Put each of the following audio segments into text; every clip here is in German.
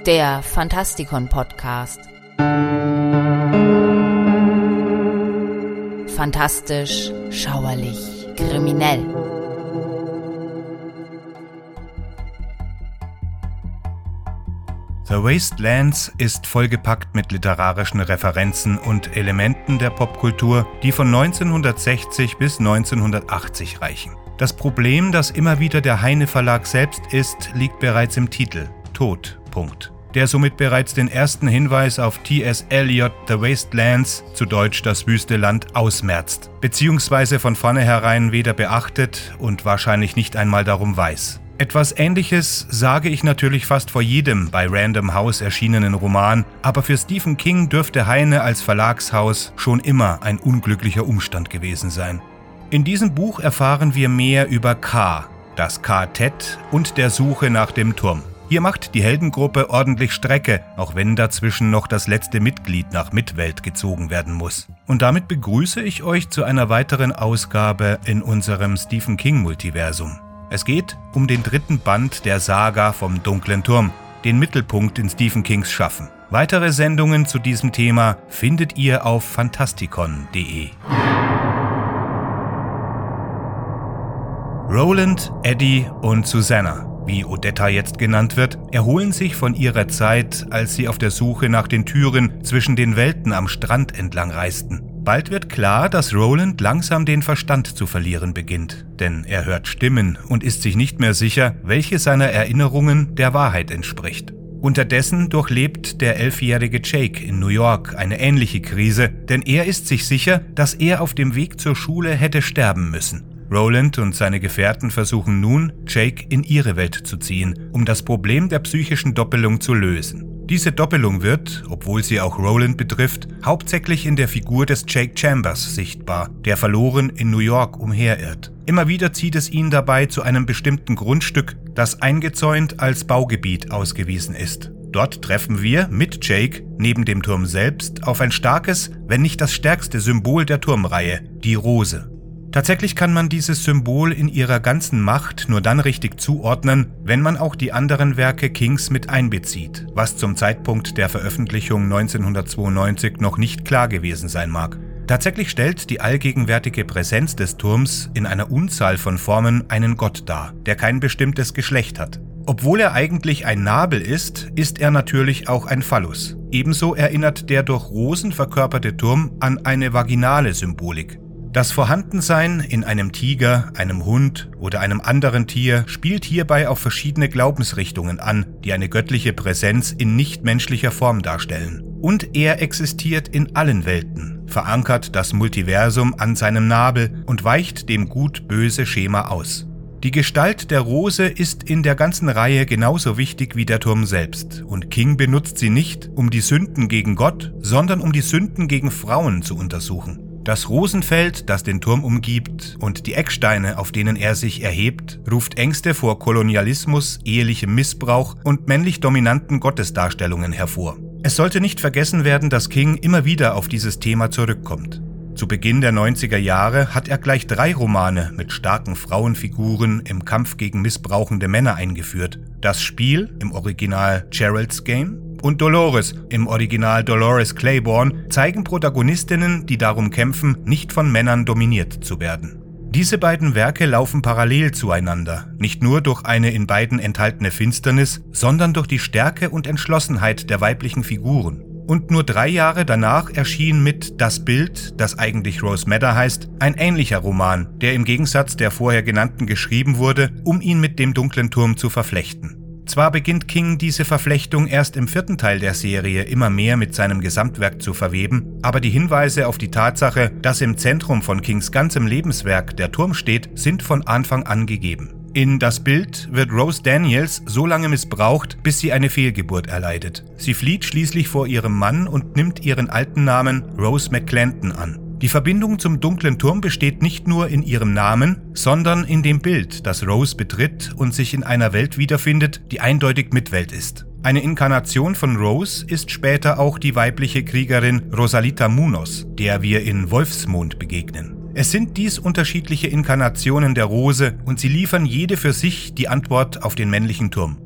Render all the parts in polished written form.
Der Fantastikon-Podcast. Fantastisch, schauerlich, kriminell. The Wastelands ist vollgepackt mit literarischen Referenzen und Elementen der Popkultur, die von 1960 bis 1980 reichen. Das Problem, das immer wieder der Heyne Verlag selbst ist, liegt bereits im Titel: Tod. Der somit bereits den ersten Hinweis auf T.S. Eliot The Wastelands, zu Deutsch das wüste Land, ausmerzt, beziehungsweise von vornherein weder beachtet und wahrscheinlich nicht einmal darum weiß. Etwas Ähnliches sage ich natürlich fast vor jedem bei Random House erschienenen Roman, aber für Stephen King dürfte Heyne als Verlagshaus schon immer ein unglücklicher Umstand gewesen sein. In diesem Buch erfahren wir mehr über K, das Quartett und der Suche nach dem Turm. Hier macht die Heldengruppe ordentlich Strecke, auch wenn dazwischen noch das letzte Mitglied nach Midwelt gezogen werden muss. Und damit begrüße ich euch zu einer weiteren Ausgabe in unserem Stephen King-Multiversum. Es geht um den dritten Band der Saga vom Dunklen Turm, den Mittelpunkt in Stephen Kings Schaffen. Weitere Sendungen zu diesem Thema findet ihr auf fantastikon.de. Roland, Eddie und Susanna, wie Odetta jetzt genannt wird, erholen sich von ihrer Zeit, als sie auf der Suche nach den Türen zwischen den Welten am Strand entlang reisten. Bald wird klar, dass Roland langsam den Verstand zu verlieren beginnt, denn er hört Stimmen und ist sich nicht mehr sicher, welche seiner Erinnerungen der Wahrheit entspricht. Unterdessen durchlebt der 11-jährige Jake in New York eine ähnliche Krise, denn er ist sich sicher, dass er auf dem Weg zur Schule hätte sterben müssen. Roland und seine Gefährten versuchen nun, Jake in ihre Welt zu ziehen, um das Problem der psychischen Doppelung zu lösen. Diese Doppelung wird, obwohl sie auch Roland betrifft, hauptsächlich in der Figur des Jake Chambers sichtbar, der verloren in New York umherirrt. Immer wieder zieht es ihn dabei zu einem bestimmten Grundstück, das eingezäunt als Baugebiet ausgewiesen ist. Dort treffen wir mit Jake neben dem Turm selbst auf ein starkes, wenn nicht das stärkste Symbol der Turmreihe, die Rose. Tatsächlich kann man dieses Symbol in ihrer ganzen Macht nur dann richtig zuordnen, wenn man auch die anderen Werke Kings mit einbezieht, was zum Zeitpunkt der Veröffentlichung 1992 noch nicht klar gewesen sein mag. Tatsächlich stellt die allgegenwärtige Präsenz des Turms in einer Unzahl von Formen einen Gott dar, der kein bestimmtes Geschlecht hat. Obwohl er eigentlich ein Nabel ist, ist er natürlich auch ein Phallus. Ebenso erinnert der durch Rosen verkörperte Turm an eine vaginale Symbolik. Das Vorhandensein in einem Tiger, einem Hund oder einem anderen Tier spielt hierbei auf verschiedene Glaubensrichtungen an, die eine göttliche Präsenz in nichtmenschlicher Form darstellen. Und er existiert in allen Welten, verankert das Multiversum an seinem Nabel und weicht dem Gut-Böse Schema aus. Die Gestalt der Rose ist in der ganzen Reihe genauso wichtig wie der Turm selbst, und King benutzt sie nicht, um die Sünden gegen Gott, sondern um die Sünden gegen Frauen zu untersuchen. Das Rosenfeld, das den Turm umgibt, und die Ecksteine, auf denen er sich erhebt, ruft Ängste vor Kolonialismus, ehelichem Missbrauch und männlich dominanten Gottesdarstellungen hervor. Es sollte nicht vergessen werden, dass King immer wieder auf dieses Thema zurückkommt. Zu Beginn der 90er Jahre hat er gleich 3 Romane mit starken Frauenfiguren im Kampf gegen missbrauchende Männer eingeführt. Das Spiel, im Original Gerald's Game, und Dolores, im Original Dolores Claiborne, zeigen Protagonistinnen, die darum kämpfen, nicht von Männern dominiert zu werden. Diese beiden Werke laufen parallel zueinander, nicht nur durch eine in beiden enthaltene Finsternis, sondern durch die Stärke und Entschlossenheit der weiblichen Figuren. Und nur 3 Jahre danach erschien mit Das Bild, das eigentlich Rose Madder heißt, ein ähnlicher Roman, der im Gegensatz der vorher genannten geschrieben wurde, um ihn mit dem Dunklen Turm zu verflechten. Zwar beginnt King diese Verflechtung erst im 4. Teil der Serie immer mehr mit seinem Gesamtwerk zu verweben, aber die Hinweise auf die Tatsache, dass im Zentrum von Kings ganzem Lebenswerk der Turm steht, sind von Anfang an gegeben. In Das Bild wird Rose Daniels so lange missbraucht, bis sie eine Fehlgeburt erleidet. Sie flieht schließlich vor ihrem Mann und nimmt ihren alten Namen Rose McClendon an. Die Verbindung zum Dunklen Turm besteht nicht nur in ihrem Namen, sondern in dem Bild, das Rose betritt und sich in einer Welt wiederfindet, die eindeutig Midwelt ist. Eine Inkarnation von Rose ist später auch die weibliche Kriegerin Rosalita Munoz, der wir in Wolfsmond begegnen. Es sind dies unterschiedliche Inkarnationen der Rose und sie liefern jede für sich die Antwort auf den männlichen Turm.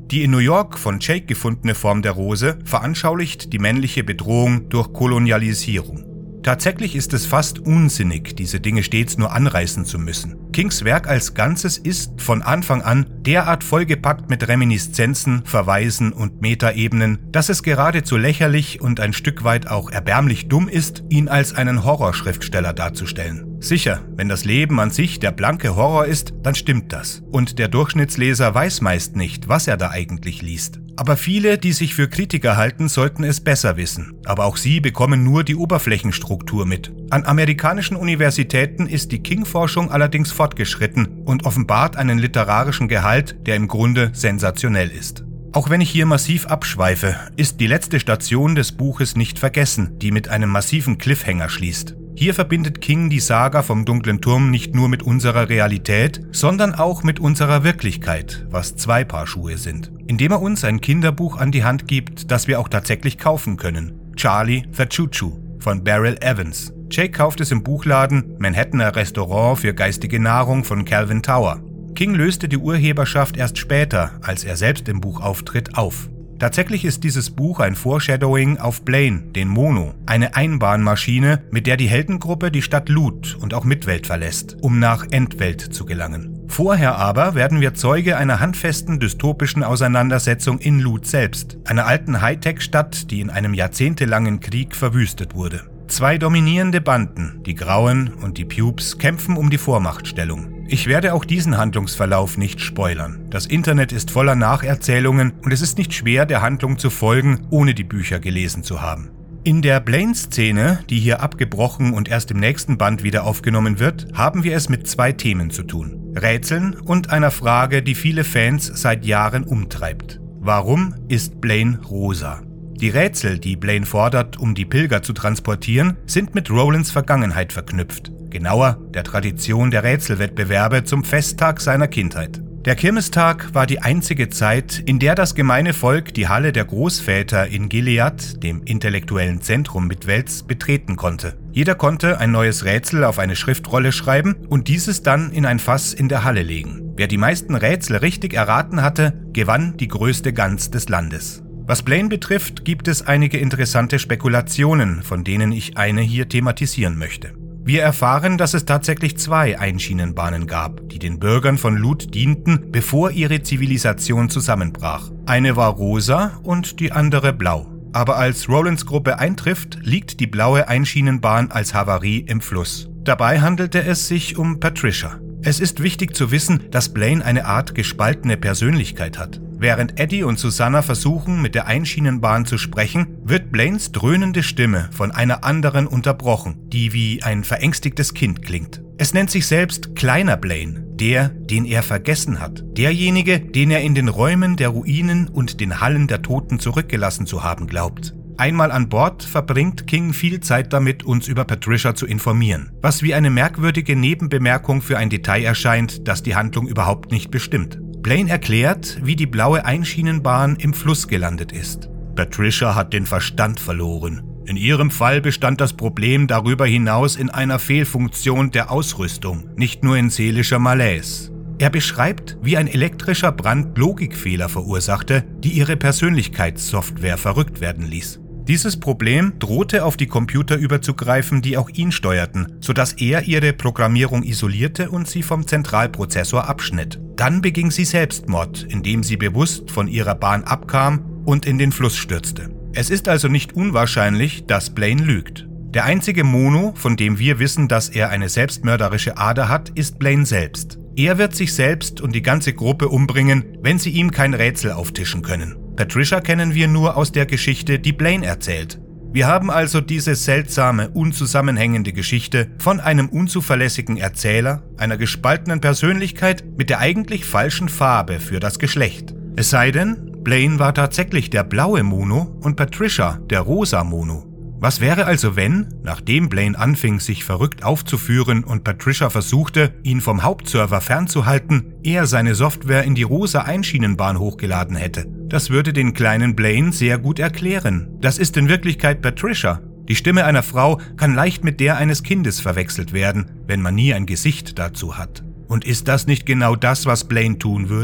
Die in New York von Jake gefundene Form der Rose veranschaulicht die männliche Bedrohung durch Kolonialisierung. Tatsächlich ist es fast unsinnig, diese Dinge stets nur anreißen zu müssen. Kings Werk als Ganzes ist von Anfang an derart vollgepackt mit Reminiszenzen, Verweisen und Metaebenen, dass es geradezu lächerlich und ein Stück weit auch erbärmlich dumm ist, ihn als einen Horrorschriftsteller darzustellen. Sicher, wenn das Leben an sich der blanke Horror ist, dann stimmt das. Und der Durchschnittsleser weiß meist nicht, was er da eigentlich liest. Aber viele, die sich für Kritiker halten, sollten es besser wissen. Aber auch sie bekommen nur die Oberflächenstruktur mit. An amerikanischen Universitäten ist die King-Forschung allerdings fortgeschritten und offenbart einen literarischen Gehalt, der im Grunde sensationell ist. Auch wenn ich hier massiv abschweife, ist die letzte Station des Buches nicht vergessen, die mit einem massiven Cliffhanger schließt. Hier verbindet King die Saga vom Dunklen Turm nicht nur mit unserer Realität, sondern auch mit unserer Wirklichkeit, was 2 Paar Schuhe sind. Indem er uns ein Kinderbuch an die Hand gibt, das wir auch tatsächlich kaufen können. Charlie the Choo-Choo von Beryl Evans. Jake kauft es im Buchladen Manhattaner Restaurant für geistige Nahrung von Calvin Tower. King löste die Urheberschaft erst später, als er selbst im Buch auftritt, auf. Tatsächlich ist dieses Buch ein Foreshadowing auf Blaine, den Mono, eine Einbahnmaschine, mit der die Heldengruppe die Stadt Loot und auch Midwelt verlässt, um nach Endwelt zu gelangen. Vorher aber werden wir Zeuge einer handfesten dystopischen Auseinandersetzung in Loot selbst, einer alten Hightech-Stadt, die in einem jahrzehntelangen Krieg verwüstet wurde. 2 dominierende Banden, die Grauen und die Pubes, kämpfen um die Vormachtstellung. Ich werde auch diesen Handlungsverlauf nicht spoilern. Das Internet ist voller Nacherzählungen und es ist nicht schwer, der Handlung zu folgen, ohne die Bücher gelesen zu haben. In der Blaine-Szene, die hier abgebrochen und erst im nächsten Band wieder aufgenommen wird, haben wir es mit 2 Themen zu tun. Rätseln und einer Frage, die viele Fans seit Jahren umtreibt. Warum ist Blaine rosa? Die Rätsel, die Blaine fordert, um die Pilger zu transportieren, sind mit Rowlands Vergangenheit verknüpft. Genauer, der Tradition der Rätselwettbewerbe zum Festtag seiner Kindheit. Der Kirmestag war die einzige Zeit, in der das gemeine Volk die Halle der Großväter in Gilead, dem intellektuellen Zentrum Midwelts, betreten konnte. Jeder konnte ein neues Rätsel auf eine Schriftrolle schreiben und dieses dann in ein Fass in der Halle legen. Wer die meisten Rätsel richtig erraten hatte, gewann die größte Gans des Landes. Was Blaine betrifft, gibt es einige interessante Spekulationen, von denen ich eine hier thematisieren möchte. Wir erfahren, dass es tatsächlich 2 Einschienenbahnen gab, die den Bürgern von Loot dienten, bevor ihre Zivilisation zusammenbrach. Eine war rosa und die andere blau. Aber als Rowlands Gruppe eintrifft, liegt die blaue Einschienenbahn als Havarie im Fluss. Dabei handelte es sich um Patricia. Es ist wichtig zu wissen, dass Blaine eine Art gespaltene Persönlichkeit hat. Während Eddie und Susanna versuchen, mit der Einschienenbahn zu sprechen, wird Blaines dröhnende Stimme von einer anderen unterbrochen, die wie ein verängstigtes Kind klingt. Es nennt sich selbst Kleiner Blaine, der, den er vergessen hat, derjenige, den er in den Räumen der Ruinen und den Hallen der Toten zurückgelassen zu haben glaubt. Einmal an Bord verbringt King viel Zeit damit, uns über Patricia zu informieren, was wie eine merkwürdige Nebenbemerkung für ein Detail erscheint, das die Handlung überhaupt nicht bestimmt. Blaine erklärt, wie die blaue Einschienenbahn im Fluss gelandet ist. Patricia hat den Verstand verloren. In ihrem Fall bestand das Problem darüber hinaus in einer Fehlfunktion der Ausrüstung, nicht nur in seelischer Malaise. Er beschreibt, wie ein elektrischer Brand Logikfehler verursachte, die ihre Persönlichkeitssoftware verrückt werden ließ. Dieses Problem drohte auf die Computer überzugreifen, die auch ihn steuerten, sodass er ihre Programmierung isolierte und sie vom Zentralprozessor abschnitt. Dann beging sie Selbstmord, indem sie bewusst von ihrer Bahn abkam und in den Fluss stürzte. Es ist also nicht unwahrscheinlich, dass Blaine lügt. Der einzige Mono, von dem wir wissen, dass er eine selbstmörderische Ader hat, ist Blaine selbst. Er wird sich selbst und die ganze Gruppe umbringen, wenn sie ihm kein Rätsel auftischen können. Patricia kennen wir nur aus der Geschichte, die Blaine erzählt. Wir haben also diese seltsame, unzusammenhängende Geschichte von einem unzuverlässigen Erzähler, einer gespaltenen Persönlichkeit mit der eigentlich falschen Farbe für das Geschlecht. Es sei denn, Blaine war tatsächlich der blaue Mono und Patricia der rosa Mono. Was wäre also, wenn, nachdem Blaine anfing, sich verrückt aufzuführen und Patricia versuchte, ihn vom Hauptserver fernzuhalten, er seine Software in die rosa Einschienenbahn hochgeladen hätte? Das würde den kleinen Blaine sehr gut erklären. Das ist in Wirklichkeit Patricia. Die Stimme einer Frau kann leicht mit der eines Kindes verwechselt werden, wenn man nie ein Gesicht dazu hat. Und ist das nicht genau das, was Blaine tun würde?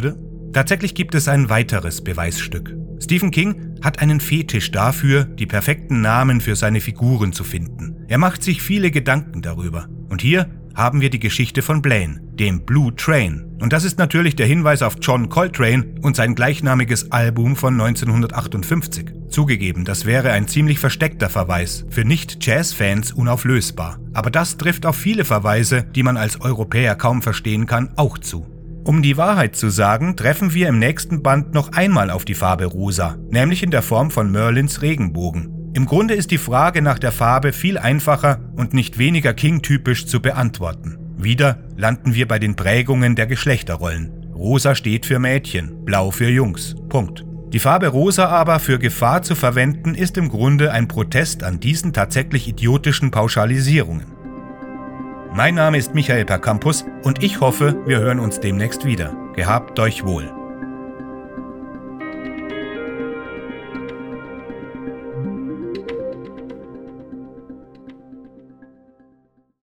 Tatsächlich gibt es ein weiteres Beweisstück. Stephen King hat einen Fetisch dafür, die perfekten Namen für seine Figuren zu finden. Er macht sich viele Gedanken darüber. Und hier haben wir die Geschichte von Blaine, dem Blue Train. Und das ist natürlich der Hinweis auf John Coltrane und sein gleichnamiges Album von 1958. Zugegeben, das wäre ein ziemlich versteckter Verweis, für Nicht-Jazz-Fans unauflösbar. Aber das trifft auf viele Verweise, die man als Europäer kaum verstehen kann, auch zu. Um die Wahrheit zu sagen, treffen wir im nächsten Band noch einmal auf die Farbe Rosa, nämlich in der Form von Merlins Regenbogen. Im Grunde ist die Frage nach der Farbe viel einfacher und nicht weniger King-typisch zu beantworten. Wieder landen wir bei den Prägungen der Geschlechterrollen. Rosa steht für Mädchen, blau für Jungs. Punkt. Die Farbe Rosa aber für Gefahr zu verwenden, ist im Grunde ein Protest an diesen tatsächlich idiotischen Pauschalisierungen. Mein Name ist Michael Percampus und ich hoffe, wir hören uns demnächst wieder. Gehabt euch wohl.